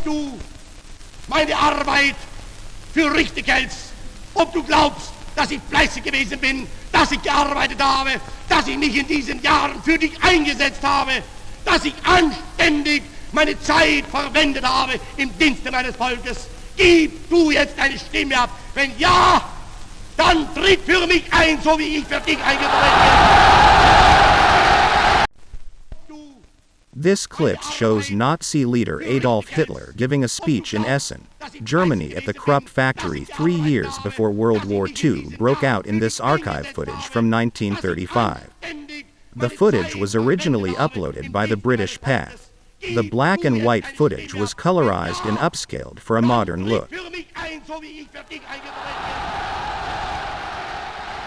du meine Arbeit für richtig hältst, ob du glaubst, dass ich fleißig gewesen bin, dass ich gearbeitet habe, dass ich mich in diesen Jahren für dich eingesetzt habe, dass ich anständig meine Zeit verwendet habe im Dienste meines Volkes. Gib du jetzt deine Stimme ab. Wenn ja, dann tritt für mich ein, so wie ich für dich eingetreten bin. This clip shows Nazi leader Adolf Hitler giving a speech in Essen, Germany at the Krupp factory 3 years before World War II broke out in this archive footage from 1935. The footage was originally uploaded by the British Path. The black and white footage was colorized and upscaled for a modern look. Für mich ein, so wie ich für dich eingetreten bin.